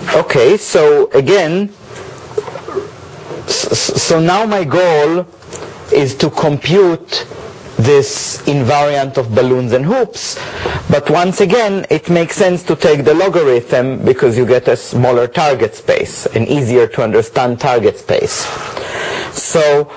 Okay, so again, so now my goal is to compute this invariant of balloons and hoops, but once again it makes sense to take the logarithm because you get a smaller target space, an easier to understand target space. So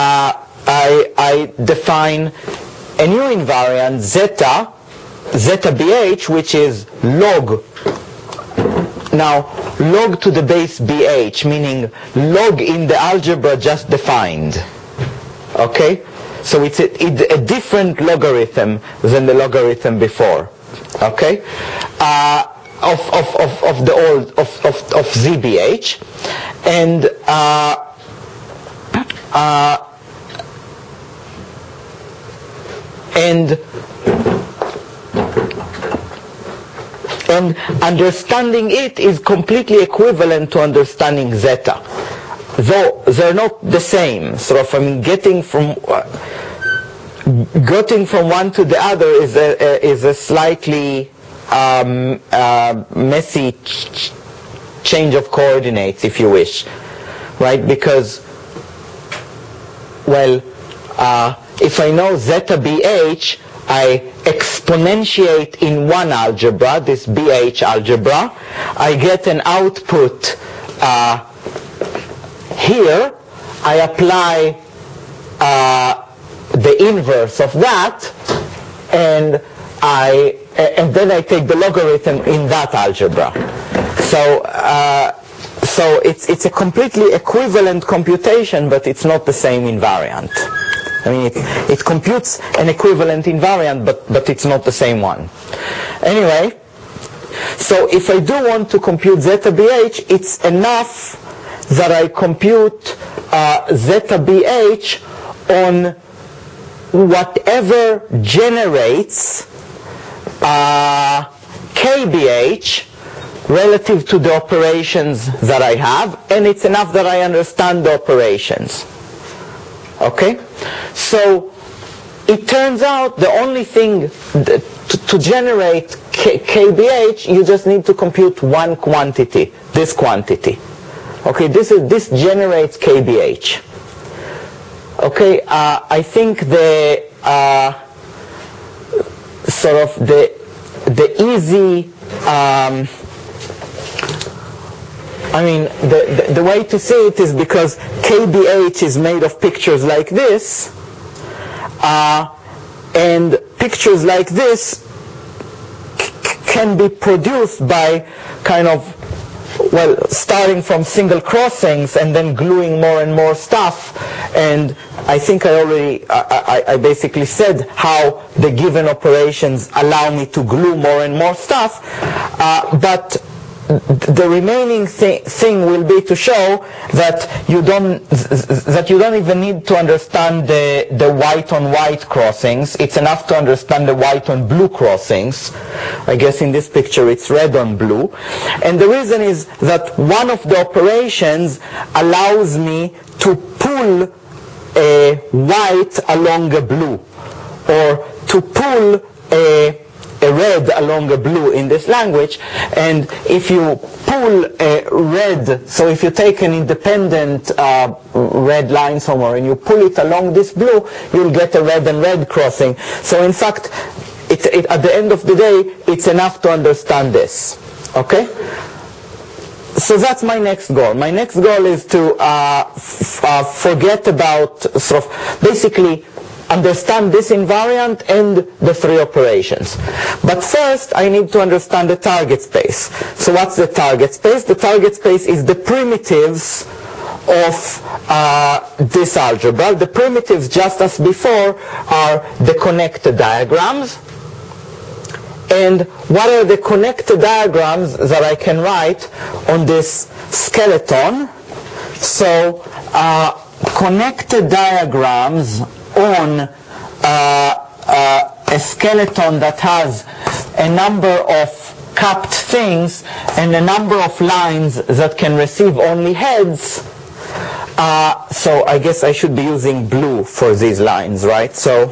I define a new invariant zeta bh, which is log, now log to the base bh, meaning log in the algebra just defined. Okay? So it's a different logarithm than the logarithm before, okay? Of the old of ZBH, and understanding it is completely equivalent to understanding zeta, though they're not the same. Sort of, I mean, getting from one to the other is a slightly messy change of coordinates, if you wish, right? Because, well, if I know zeta bh, I exponentiate in one algebra, this bh algebra, I get an output here. I apply the inverse of that, and then I take the logarithm in that algebra. So it's a completely equivalent computation, but it's not the same invariant. I mean, it computes an equivalent invariant, but it's not the same one. Anyway, so if I do want to compute zeta bh, it's enough that I compute zeta bh on whatever generates kbh relative to the operations that I have, and it's enough that I understand the operations. Okay? So it turns out the only thing to generate kbh, you just need to compute one quantity, this quantity. Okay, this generates kbh. Okay, I think the sort of the easy, I mean, the way to see it is because kbh is made of pictures like this, and pictures like this can be produced by kind of, well, starting from single crossings and then gluing more and more stuff. And I think I basically said how the given operations allow me to glue more and more stuff, but the remaining thing will be to show that you don't even need to understand the white on white crossings. It's enough to understand the white on blue crossings. I guess in this picture it's red on blue. And the reason is that one of the operations allows me to pull a white along a blue, or to pull a red along a blue in this language. And if you pull a red, so if you take an independent red line somewhere and you pull it along this blue, you'll get a red and red crossing. So in fact, at the end of the day, it's enough to understand this. Okay? So that's my next goal. My next goal is to forget about, sort of, basically understand this invariant and the three operations. But first, I need to understand the target space. So what's the target space? The target space is the primitives of this algebra. The primitives, just as before, are the connected diagrams. And what are the connected diagrams that I can write on this skeleton? So connected diagrams on a skeleton that has a number of capped things and a number of lines that can receive only heads. So I guess I should be using blue for these lines, right? So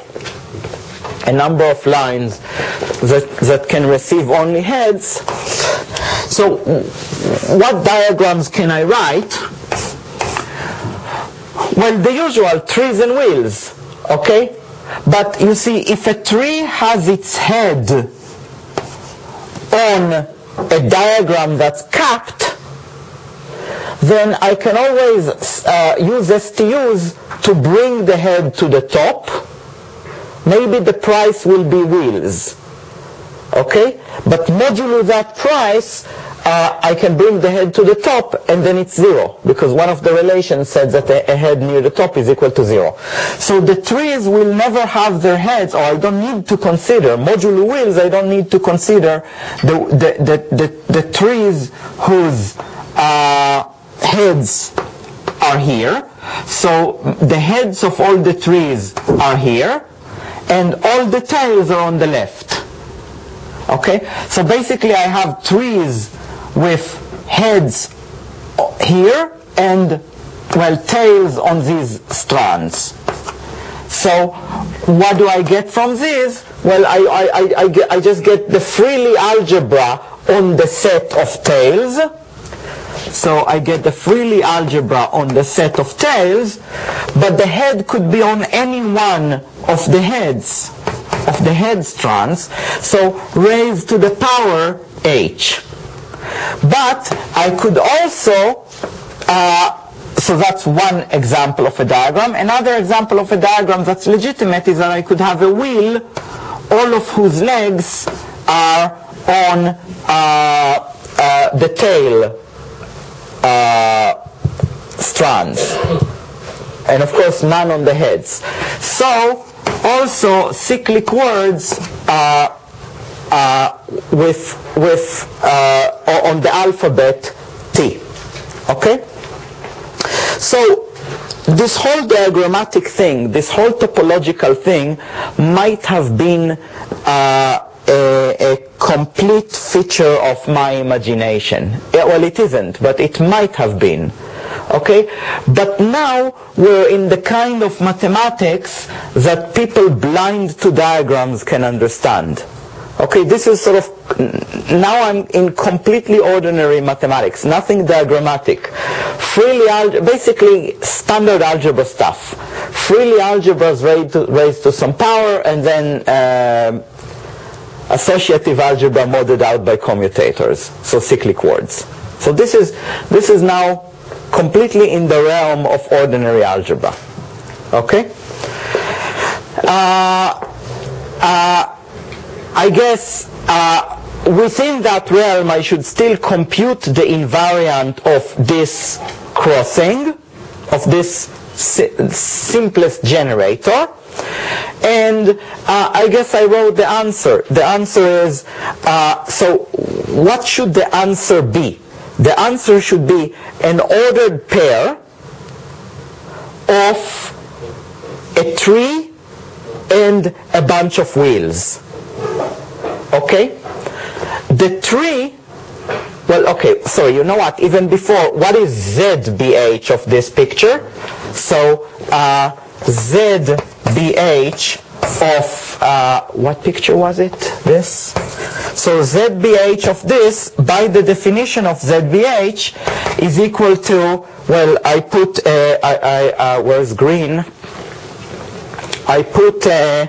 a number of lines that can receive only heads. So what diagrams can I write? Well, the usual trees and wheels, okay? But you see, if a tree has its head on a diagram that's capped, then I can always use STUs to bring the head to the top. Maybe the price will be wheels, okay? But modulo that price, I can bring the head to the top, and then it's 0, because one of the relations said that a head near the top is equal to 0. So the trees will never have their heads, or I don't need to consider, modulo wheels, I don't need to consider the trees whose heads are here. So the heads of all the trees are here, and all the tails are on the left. Okay? So basically I have trees with heads here and, well, tails on these strands. So what do I get from this? Well, I just get the Freely algebra on the set of tails. So I get the Freely algebra on the set of tails, but the head could be on any one of the heads, of the head strands, so raised to the power h. But I could also, so that's one example of a diagram. Another example of a diagram that's legitimate is that I could have a wheel, all of whose legs are on the tail strands, and of course none on the heads. So also cyclic words on the alphabet T. Okay? So this whole diagrammatic thing, this whole topological thing might have been a complete feature of my imagination. Well, it isn't, but it might have been. Okay? But now we're in the kind of mathematics that people blind to diagrams can understand. Okay, this is sort of, now I'm in completely ordinary mathematics, nothing diagrammatic. Basically standard algebra stuff. Freely algebras raised to some power, and then associative algebra modeled out by commutators, so cyclic words. So this is now completely in the realm of ordinary algebra. Okay? I guess within that realm I should still compute the invariant of this crossing, of this simplest generator. And I guess I wrote the answer. The answer is, so what should the answer be? The answer should be an ordered pair of a tree and a bunch of wheels. Okay? The tree, well, okay, sorry, you know what? Even before, what is ZBH of this picture? So, ZBH of, what picture was it? This? So ZBH of this, by the definition of ZBH, is equal to, well, I put, where's green? I put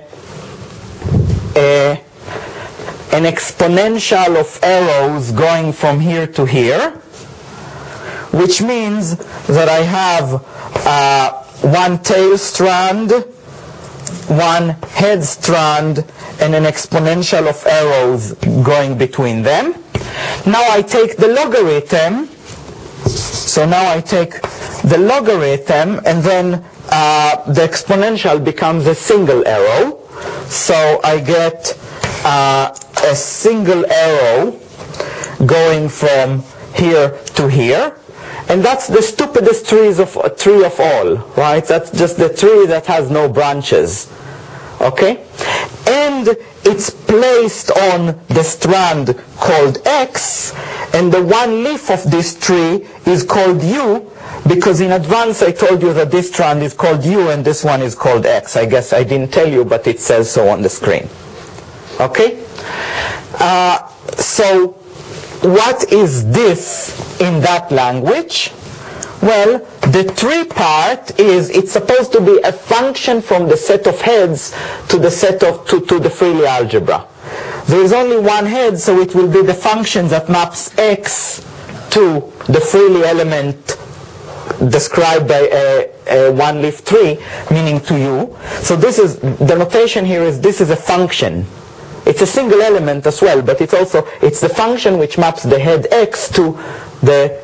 an exponential of arrows going from here to here, which means that I have one tail strand, one head strand, and an exponential of arrows going between them. Now I take the logarithm, so now I take the logarithm, and then the exponential becomes a single arrow. So I get a single arrow going from here to here. And that's the stupidest tree of all, right? That's just the tree that has no branches. Okay? And it's placed on the strand called X, and the one leaf of this tree is called U, because in advance I told you that this strand is called U and this one is called X. I guess I didn't tell you, but it says so on the screen. Okay? So what is this in that language? Well, the tree part is, it's supposed to be a function from the set of heads to the set of to the Freely algebra. There is only one head, so it will be the function that maps x to the Freely element described by a one-leaf tree, meaning to u. So this is, the notation here is, this is a function. It's a single element as well, but it's the function which maps the head x to the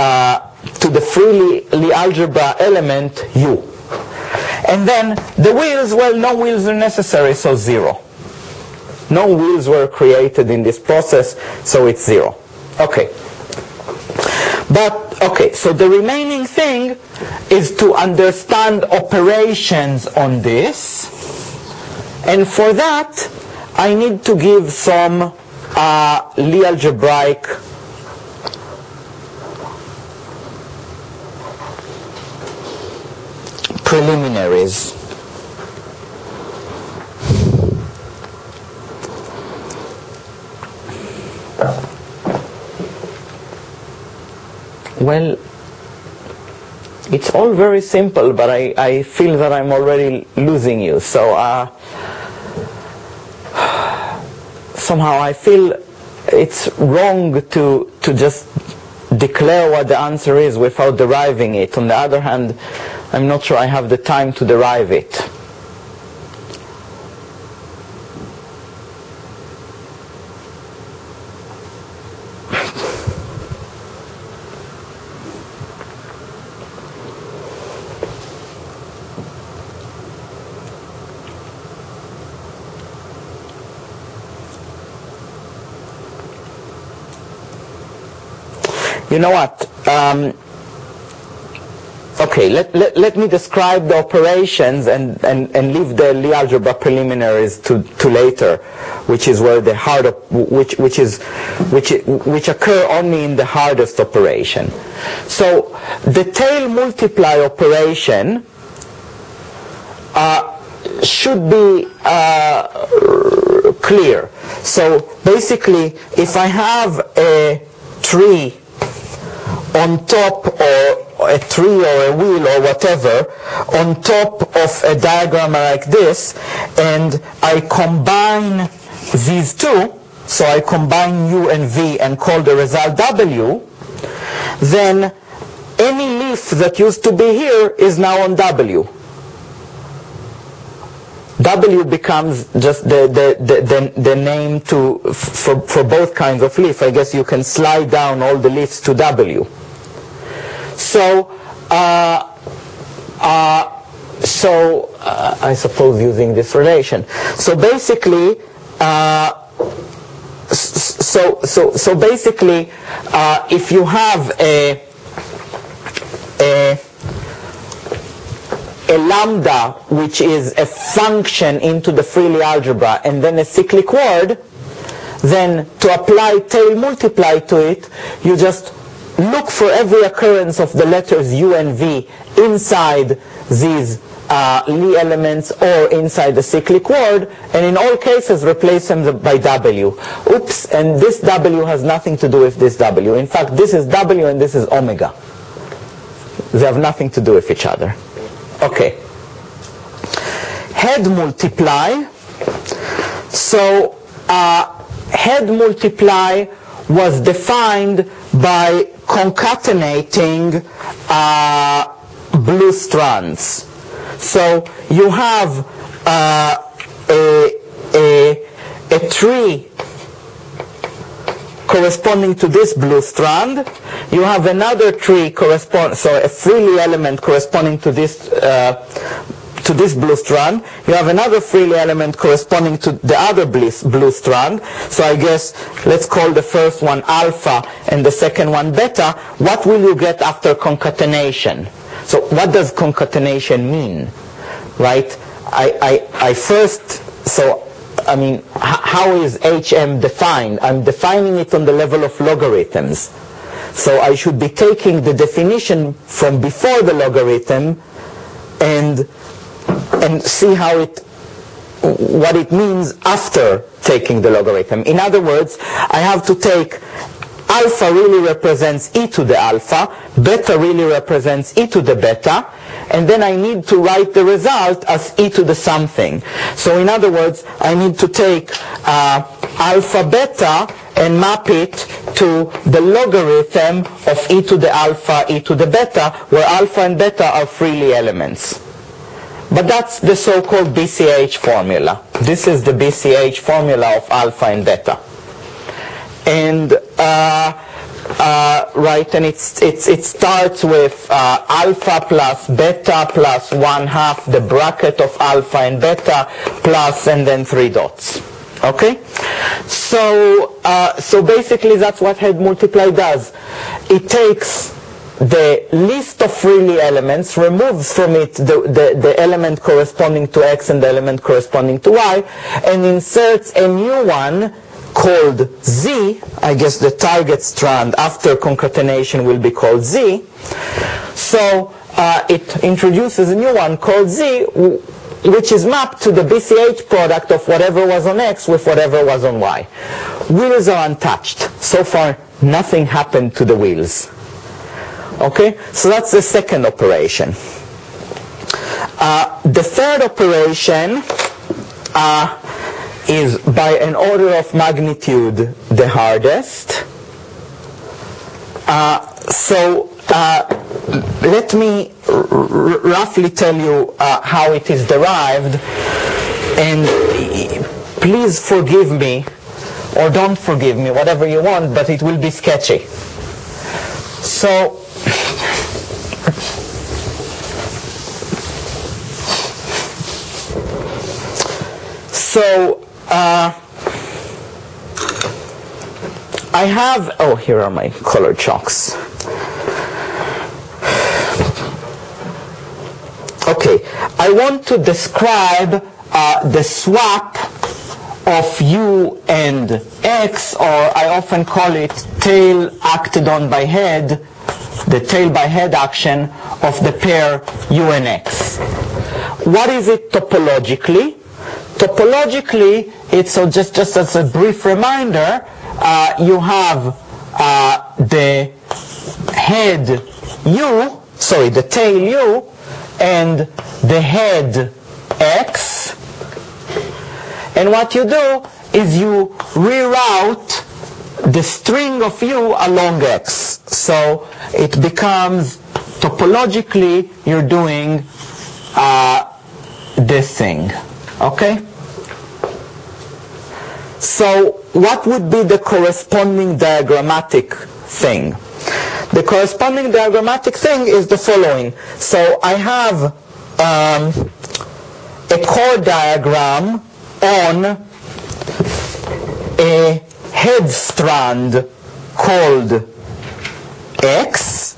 Freely algebra element u. And then the wheels, well, no wheels are necessary, so 0. No wheels were created in this process, so it's 0. Okay. But, okay, so the remaining thing is to understand operations on this. And for that, I need to give some Lie algebraic preliminaries. Well, it's all very simple, but I feel that I'm already losing you. So somehow I feel it's wrong to just declare what the answer is without deriving it. On the other hand, I'm not sure I have the time to derive it. You know what? Okay, let me describe the operations and leave the Lie algebra preliminaries to later, which is where the hard which occur only in the hardest operation. So the tail multiply operation should be clear. So basically, if I have a tree on top, or a tree or a wheel or whatever, on top of a diagram like this, and I combine these two, so I combine u and v and call the result w, then any leaf that used to be here is now on w. W becomes just the name for both kinds of leaf. I guess you can slide down all the leaves to w. So I suppose using this relation. So basically, if you have a lambda, which is a function into the Freely algebra, and then a cyclic word, then to apply tail multiply to it, you just look for every occurrence of the letters u and v inside these Lie elements or inside the cyclic word, and in all cases replace them by w. Oops, and this w has nothing to do with this w. In fact, this is w and this is omega. They have nothing to do with each other. Okay. Head multiply. So head multiply was defined by concatenating blue strands. So you have a tree corresponding to this blue strand. You have another tree so a Freely element corresponding to this blue strand. You have another Freely element corresponding to the other blue strand. So I guess let's call the first one alpha and the second one beta. What will you get after concatenation? So what does concatenation mean? Right? I mean, how is HM defined? I'm defining it on the level of logarithms. So I should be taking the definition from before the logarithm and see what it means after taking the logarithm. In other words, I have to take alpha really represents e to the alpha, beta really represents e to the beta, and then I need to write the result as e to the something. So in other words, I need to take alpha beta and map it to the logarithm of e to the alpha, e to the beta, where alpha and beta are freely elements. But that's the so-called BCH formula. This is the BCH formula of alpha and beta. And right, and it starts with alpha plus beta plus 1/2 the bracket of alpha and beta plus and then 3 dots. Okay, so basically that's what head multiply does. It takes the list of freely elements, removes from it the element corresponding to x and the element corresponding to y, and inserts a new one called z. I guess the target strand after concatenation will be called z. So it introduces a new one called z, which is mapped to the BCH product of whatever was on x with whatever was on y. Wheels are untouched. So far, nothing happened to the wheels. Okay, so that's the second operation. The third operation is by an order of magnitude the hardest. Let me roughly tell you how it is derived, and please forgive me or don't forgive me, whatever you want, but it will be sketchy. So I have, oh, here are my colored chalks. Okay, I want to describe the swap of u and x, or I often call it tail acted on by head, the tail by head action of the pair u and x. What is it topologically? Topologically, it's, so just as a brief reminder, you have the head u, sorry, the tail u, and the head x, and what you do is you reroute the string of u along x. So it becomes, topologically, you're doing this thing. Okay? So what would be the corresponding diagrammatic thing? The corresponding diagrammatic thing is the following. So I have a chord diagram on a head strand called x,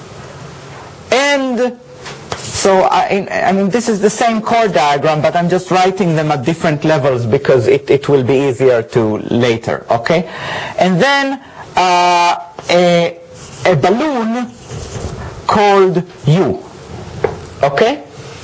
and so I mean this is the same chord diagram, but I'm just writing them at different levels because it will be easier to later, okay? And then a balloon called u, okay?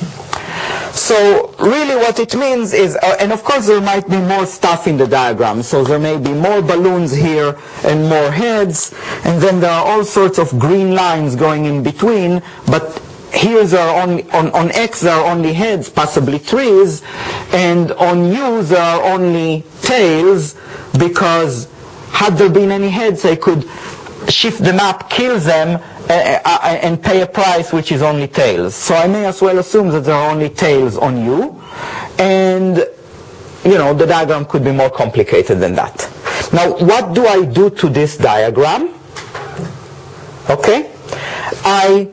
So really what it means is, and of course there might be more stuff in the diagram, so there may be more balloons here and more heads, and then there are all sorts of green lines going in between, but here there are only, on X there are only heads, possibly trees, and on U there are only tails, because had there been any heads I could shift the map, kill them, and pay a price which is only tails. So I may as well assume that there are only tails on U, and you know the diagram could be more complicated than that. Now what do I do to this diagram? Okay, I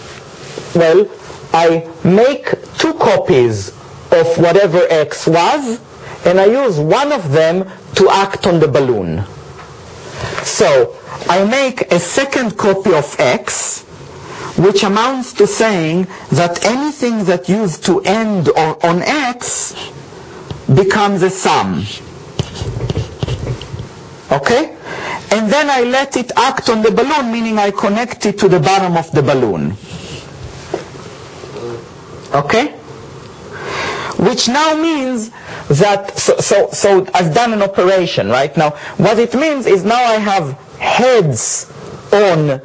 make two copies of whatever X was, and I use one of them to act on the balloon. So I make a second copy of X, which amounts to saying that anything that used to end on X becomes a sum. Okay? And then I let it act on the balloon, meaning I connect it to the bottom of the balloon. Okay? Which now means that, so I've done an operation, right? Now, what it means is now I have heads on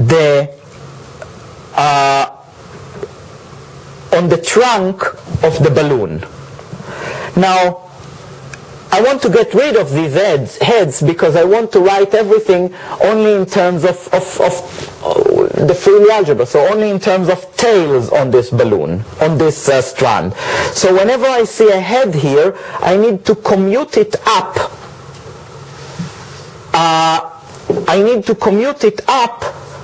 the trunk of the balloon. Now, I want to get rid of these heads because I want to write everything only in terms of the Freely algebra, so only in terms of tails on this balloon, on this strand. So whenever I see a head here, I need to commute it up. I need to commute it up,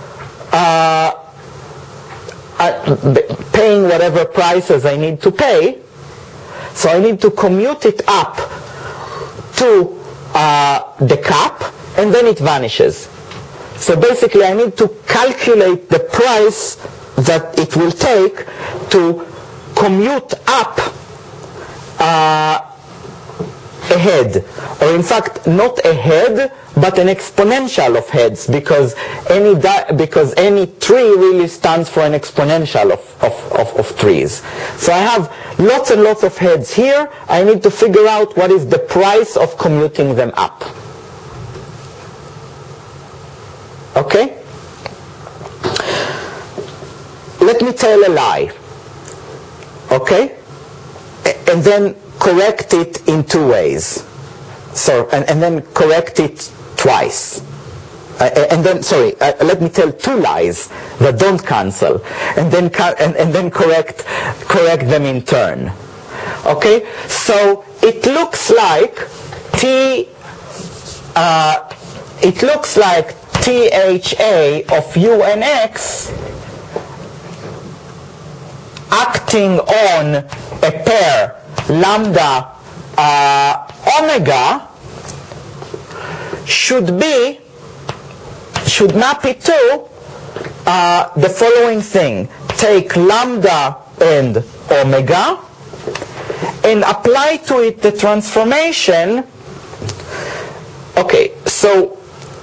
paying whatever prices I need to pay. So I need to commute it up to the cap, and then it vanishes. So basically I need to calculate the price that it will take to commute up a head, or in fact not a head but an exponential of heads, because any tree really stands for an exponential of trees. So I have lots and lots of heads here. I need to figure out what is the price of commuting them up. Okay? Let me tell a lie. Okay? And then correct it in two ways. So, and then correct it twice. Let me tell two lies that don't cancel, and then correct them in turn. Okay? So it looks like THA of U and X acting on a pair lambda omega should map it to the following thing. Take lambda and omega and apply to it the transformation. Okay, so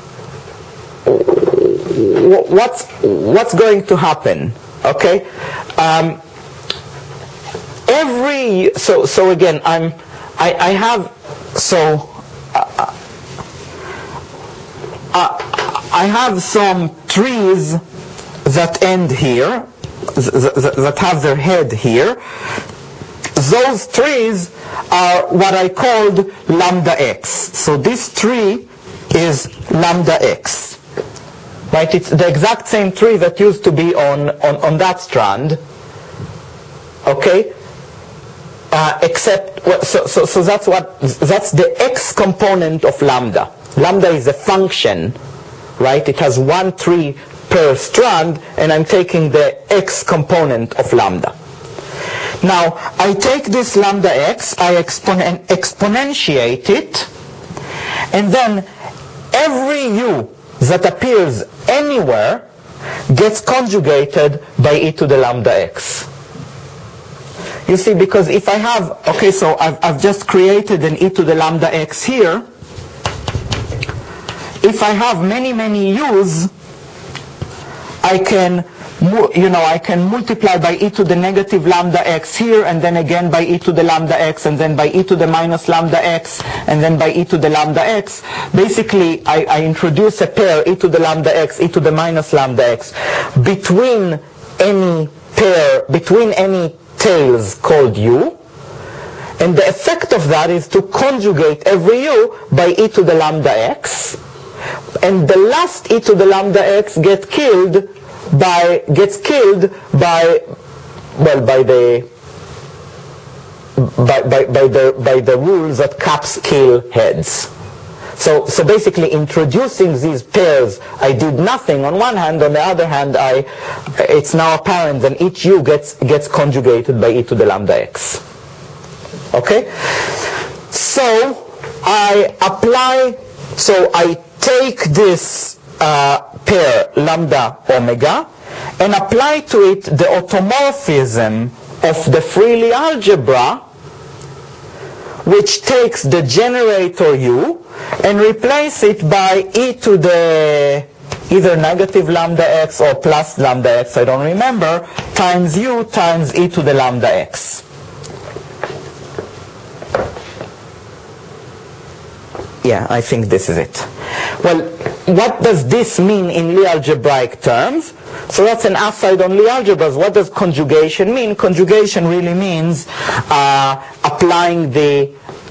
what's going to happen? Okay, so again I have some trees that end here, that have their head here. Those trees are what I called lambda x. So this tree is lambda x. Right? It's the exact same tree that used to be on that strand. Okay? Except, so that's the x component of lambda. Lambda is a function, right? It has one tree per strand, and I'm taking the x component of lambda. Now, I take this lambda x, I exponentiate it, and then every u that appears anywhere gets conjugated by e to the lambda x. You see, because if I have, okay, so I've just created an e to the lambda x here. If I have many, many u's, I can multiply by e to the negative lambda x here, and then again by e to the lambda x, and then by e to the minus lambda x, and then by e to the lambda x. Basically, I introduce a pair, e to the lambda x, e to the minus lambda x, between any tails called u, and the effect of that is to conjugate every u by e to the lambda x, and the last e to the lambda x gets killed by the rules that caps kill heads. So basically, introducing these pairs, I did nothing on one hand. On the other hand, it's now apparent that each u gets conjugated by e to the lambda x. Okay? So I take this pair lambda omega and apply to it the automorphism of the Freely algebra, which takes the generator u and replace it by e to the either negative lambda x or plus lambda x, I don't remember, times u times e to the lambda x. Yeah, I think this is it. Well, what does this mean in Lie algebraic terms? So that's an aside on Lie algebras. What does conjugation mean? Conjugation really means applying the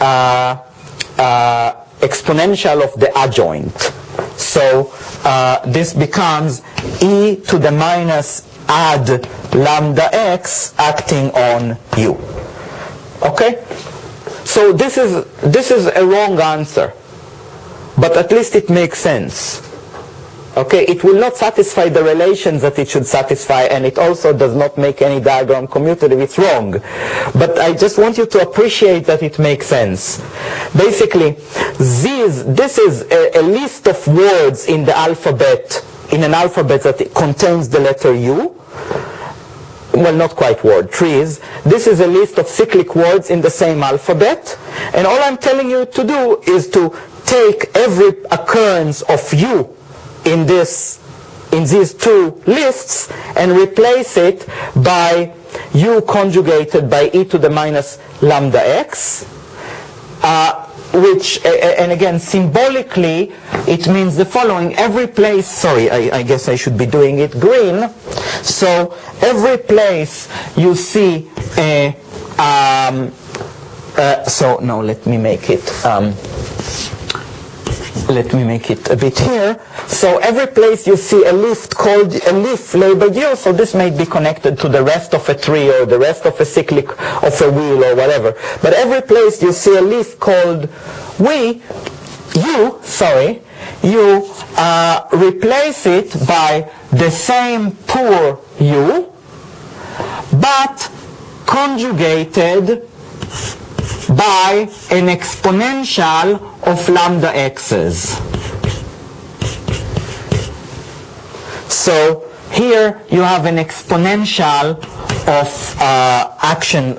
exponential of the adjoint. So this becomes e to the minus add lambda x acting on u. Okay? So this is a wrong answer, but at least it makes sense. Okay, it will not satisfy the relations that it should satisfy, and it also does not make any diagram commutative. It's wrong. But I just want you to appreciate that it makes sense. Basically, this is a list of words in the alphabet, in an alphabet that contains the letter U. Well, not quite word, trees. This is a list of cyclic words in the same alphabet. And all I'm telling you to do is to take every occurrence of U in these two lists and replace it by U conjugated by e to the minus lambda x, which, and again, symbolically, it means the following. Every place, sorry, I guess I should be doing it green. So every place you see a, so no, let me make it a bit here. So every place you see a leaf labeled U, so this may be connected to the rest of a tree or the rest of a cyclic of a wheel or whatever. But every place you see a leaf called you replace it by the same poor U, but conjugated by an exponential of lambda x's. So here you have an exponential of action.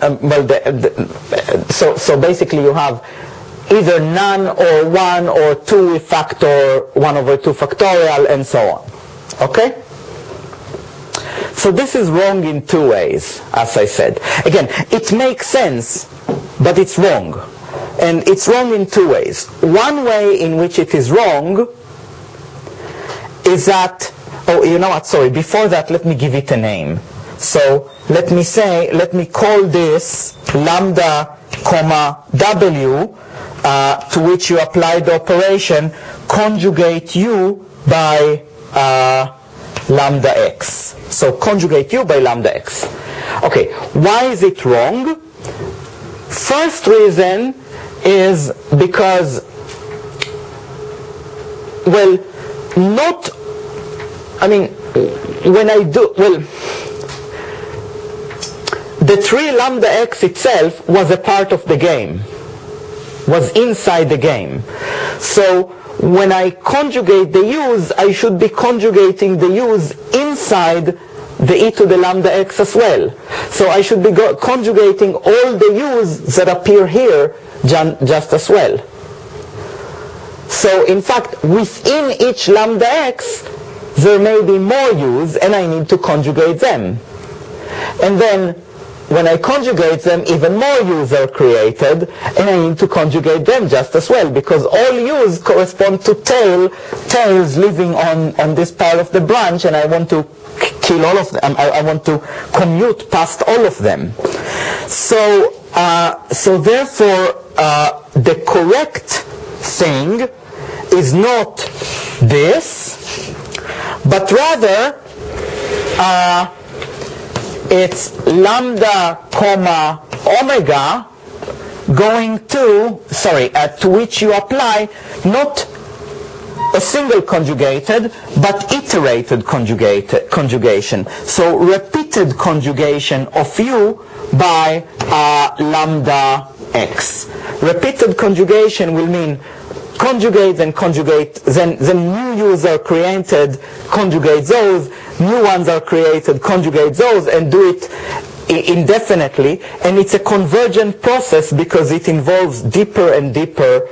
So basically you have either none or 1 or 2 with factor 1 over 2 factorial and so on. Okay? So this is wrong in two ways, as I said. Again, it makes sense, but it's wrong. And it's wrong in two ways. One way in which it is wrong is that, oh, you know what, sorry, before that, let me give it a name. So let me call this lambda comma w, to which you apply the operation conjugate u by lambda x. So conjugate u by lambda x. Okay, why is it wrong? First reason is because, well, the tree lambda x itself was a part of the game, was inside the game. So when I conjugate the u's, I should be conjugating the u's inside the e to the lambda x as well. So I should be conjugating all the u's that appear here just as well. So in fact, within each lambda x, there may be more u's, and I need to conjugate them. And then when I conjugate them, even more u's are created, and I need to conjugate them just as well, because all u's correspond to tails living on this part of the branch, and I want to kill all of them. I want to commute past all of them. So therefore, the correct thing is not this, but rather it's lambda comma omega going to which you apply not a single conjugated, but iterated conjugation. So repeated conjugation of u by lambda x. Repeated conjugation will mean conjugate, then conjugate, then new u's are created, conjugate those, new ones are created, conjugate those, and do it indefinitely. And it's a convergent process because it involves deeper and deeper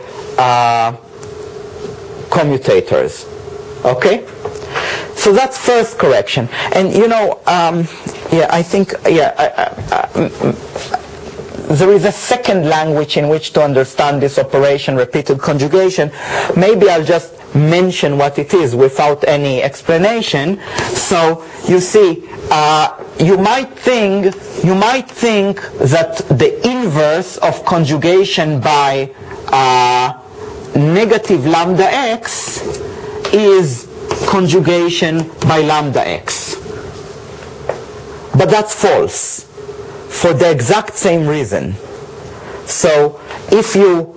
commutators. Okay? So that's first correction. And you know, there is a second language in which to understand this operation, repeated conjugation. Maybe I'll just mention what it is without any explanation. So you see, you might think that the inverse of conjugation by negative lambda x is conjugation by lambda x. But that's false for the exact same reason. So if you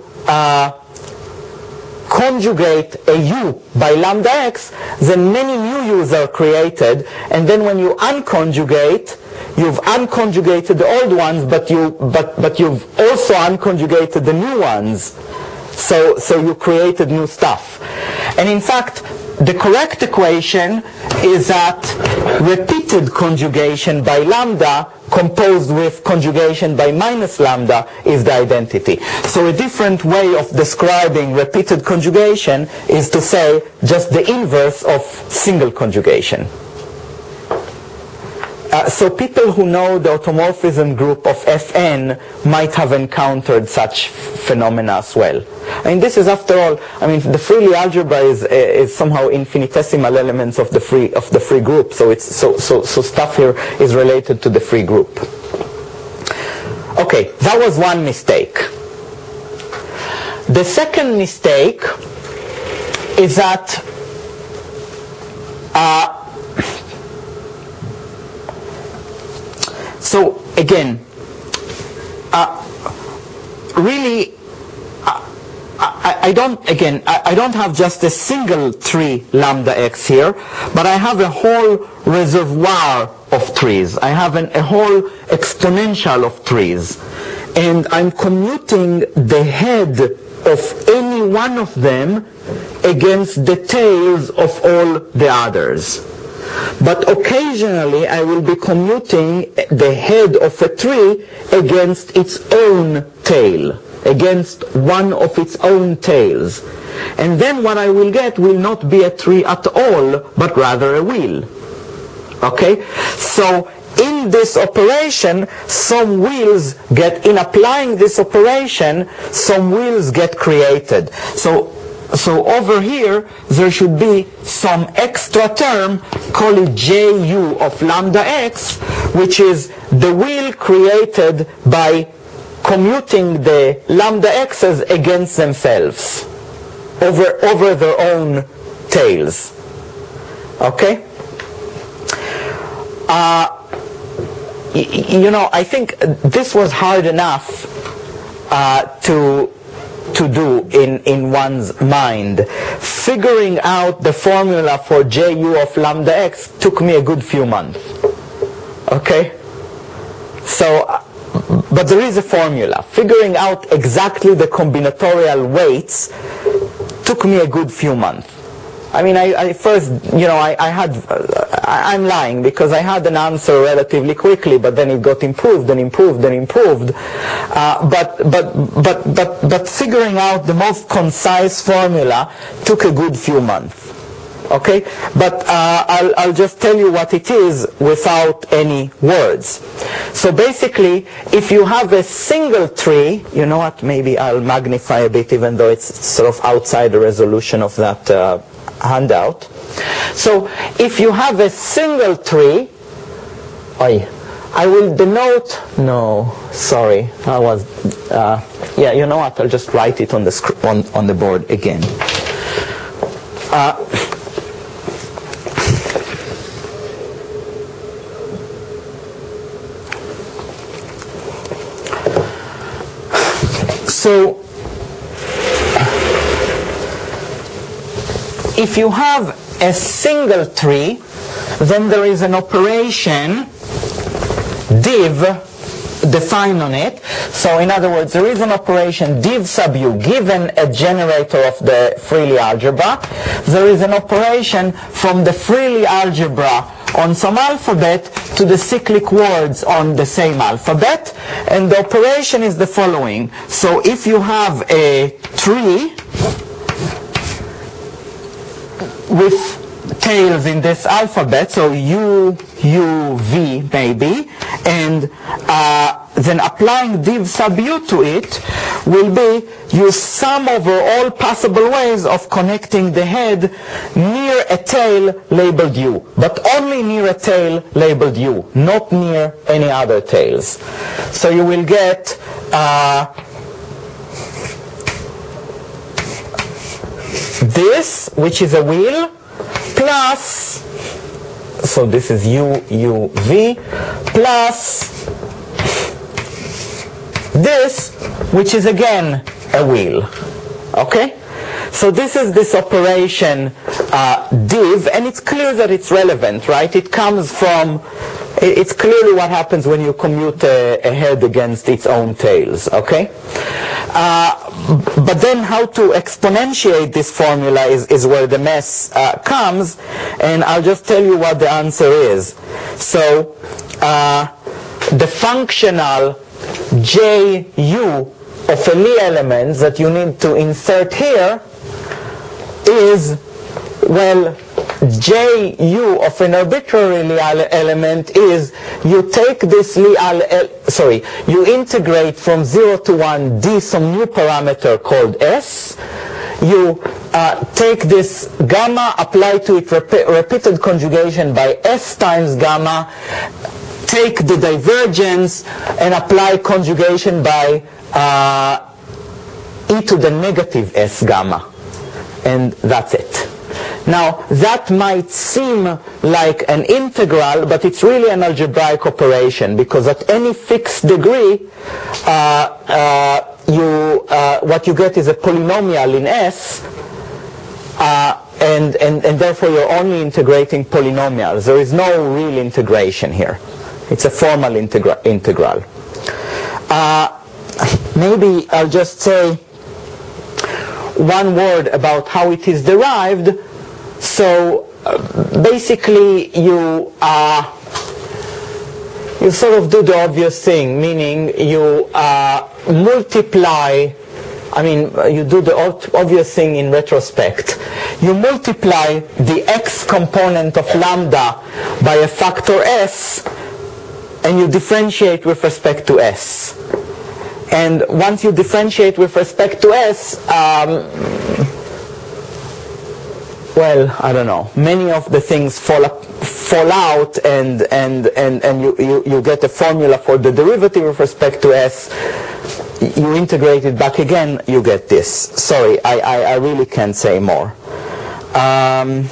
conjugate a u by lambda x, then many new u's are created, and then when you unconjugate, you've unconjugated the old ones, but you've also unconjugated the new ones. So you created new stuff. And in fact, the correct equation is that repeated conjugation by lambda composed with conjugation by minus lambda is the identity. So a different way of describing repeated conjugation is to say just the inverse of single conjugation. So people who know the automorphism group of Fn might have encountered such phenomena as well. I mean, this is, after all, I mean, the Freely algebra is somehow infinitesimal elements of the free group. So it's so stuff here is related to the free group. Okay, that was one mistake. The second mistake is that so again, really, I don't have just a single tree lambda x here, but I have a whole reservoir of trees. I have a whole exponential of trees, and I'm commuting the head of any one of them against the tails of all the others. But occasionally I will be commuting the head of a tree against its own tail, against one of its own tails. And then what I will get will not be a tree at all, but rather a wheel. Okay? So in this operation, some wheels get, in applying this operation, some wheels get created. So over here, there should be some extra term, call it Ju of lambda x, which is the wheel created by commuting the lambda x's against themselves, over their own tails. Okay? You know, I think this was hard enough to do in one's mind. Figuring out the formula for Ju of lambda x took me a good few months. Okay? So, but there is a formula. Figuring out exactly the combinatorial weights took me a good few months. I mean, I first, you know, I'm lying because I had an answer relatively quickly, but then it got improved and improved and improved. But figuring out the most concise formula took a good few months. Okay, but I'll just tell you what it is without any words. So basically, if you have a single tree, you know what? Maybe I'll magnify a bit, even though it's sort of outside the resolution of that handout. So if you have a single tree, I will denote, no, sorry, I was, yeah, you know what, I'll just write it on the on the board again. So if you have a single tree, then there is an operation div defined on it. So in other words, there is an operation div sub u given a generator of the Freely algebra. There is an operation from the Freely algebra on some alphabet to the cyclic words on the same alphabet, and the operation is the following. So if you have a tree with tails in this alphabet, so U, U, V maybe, and then applying div sub u to it will be you sum over all possible ways of connecting the head near a tail labeled u, but only near a tail labeled u, not near any other tails. So you will get this, which is a wheel, plus, so this is u, v, plus this, which is again a wheel. Okay? So this is this operation div, and it's clear that it's relevant, right? It comes from, it's clearly what happens when you commute a head against its own tails, okay? But then how to exponentiate this formula is where the mess comes, and I'll just tell you what the answer is. So the functional ju of a Lie element that you need to insert here is, well, ju of an arbitrary Lie element is you take this you integrate from 0 to 1 d some new parameter called s. You take this gamma, apply to it repeated conjugation by s times gamma, take the divergence and apply conjugation by e to the negative s gamma. And that's it. Now, that might seem like an integral, but it's really an algebraic operation, because at any fixed degree, what you get is a polynomial in S, and therefore you're only integrating polynomials. There is no real integration here. It's a formal integral. Maybe I'll just say one word about how it is derived. So basically you sort of do the obvious thing, meaning you multiply, you do the obvious thing in retrospect. You multiply the x component of lambda by a factor s, and you differentiate with respect to s. And once you differentiate with respect to s, well, I don't know. Many of the things fall out, and you get a formula for the derivative with respect to s. You integrate it back again, you get this. Sorry, I really can't say more. I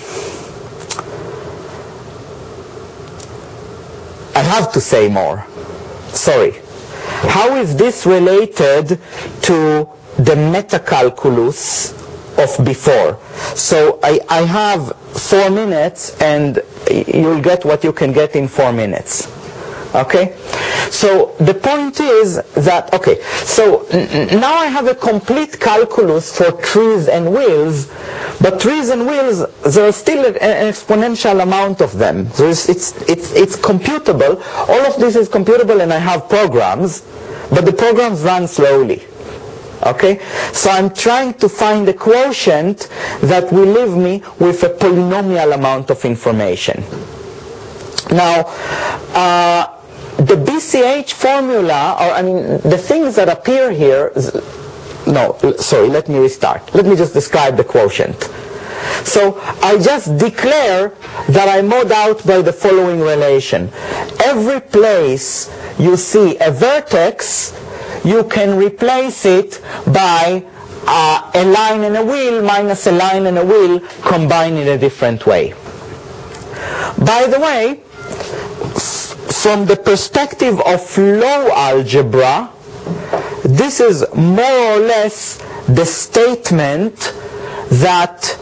have to say more. Sorry. How is this related to the metacalculus of before? So I have 4 minutes, and you'll get what you can get in 4 minutes. Okay? So the point is that, okay, so now I have a complete calculus for trees and wheels, but trees and wheels, there are still an exponential amount of them. It's computable. All of this is computable, and I have programs, but the programs run slowly. Okay? So I'm trying to find a quotient that will leave me with a polynomial amount of information. Now, the BCH formula, the things that appear here, let me restart. Let me just describe the quotient. So I just declare that I mod out by the following relation. Every place you see a vertex, you can replace it by a line and a wheel minus a line and a wheel combined in a different way. By the way, from the perspective of low algebra, this is more or less the statement that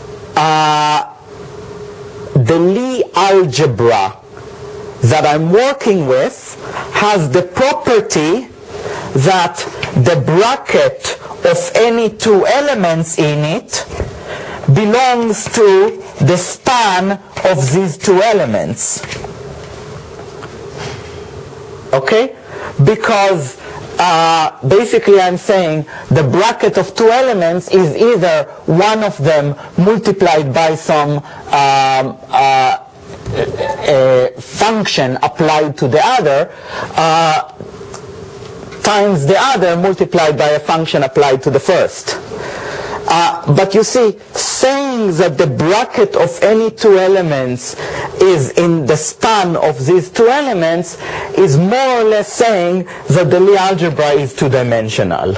the Lie algebra that I'm working with has the property that the bracket of any 2 elements in it belongs to the span of these 2 elements. Okay? Because basically I'm saying the bracket of 2 elements is either one of them multiplied by some function applied to the other, times the other multiplied by a function applied to the first. But you see, saying that the bracket of any two elements is in the span of these two elements is more or less saying that the Lie algebra is two-dimensional.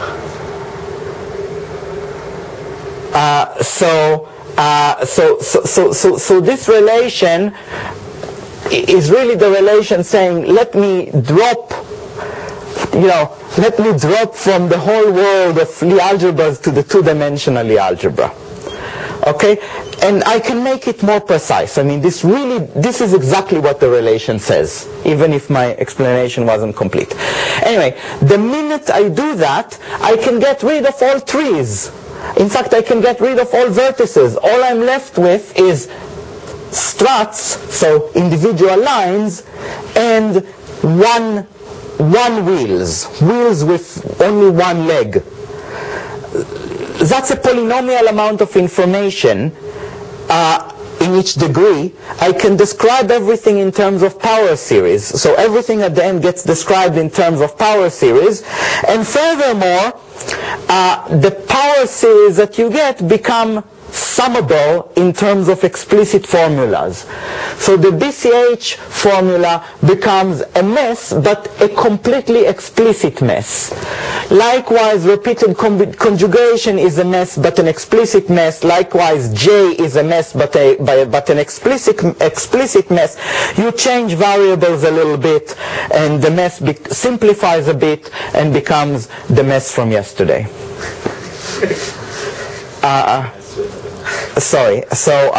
So this relation is really the relation saying, let me drop, let me drop from the whole world of Lie algebras to the two-dimensional Lie algebra. Okay? And I can make it more precise. I mean, this is exactly what the relation says, even if my explanation wasn't complete. Anyway, the minute I do that, I can get rid of all trees. In fact, I can get rid of all vertices. All I'm left with is struts, so individual lines, and one wheels with only one leg. That's a polynomial amount of information in each degree. I can describe everything in terms of power series. So everything at the end gets described in terms of power series. And furthermore, the power series that you get become summable in terms of explicit formulas. So the BCH formula becomes a mess, but a completely explicit mess. Likewise, repeated conjugation is a mess, but an explicit mess. Likewise, J is a mess, but an explicit mess. You change variables a little bit, and the mess simplifies a bit and becomes the mess from yesterday. Sorry, so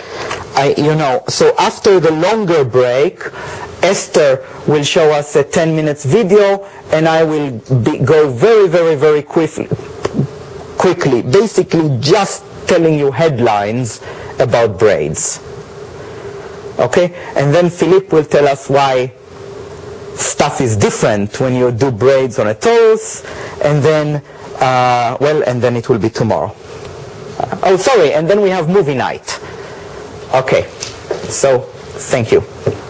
so after the longer break, Esther will show us a 10 minutes video, and I will go very, very, very quickly, basically just telling you headlines about braids. Okay? And then Philippe will tell us why stuff is different when you do braids on a torus, and then, and then it will be tomorrow. Oh, sorry, and then we have movie night. Okay, so thank you.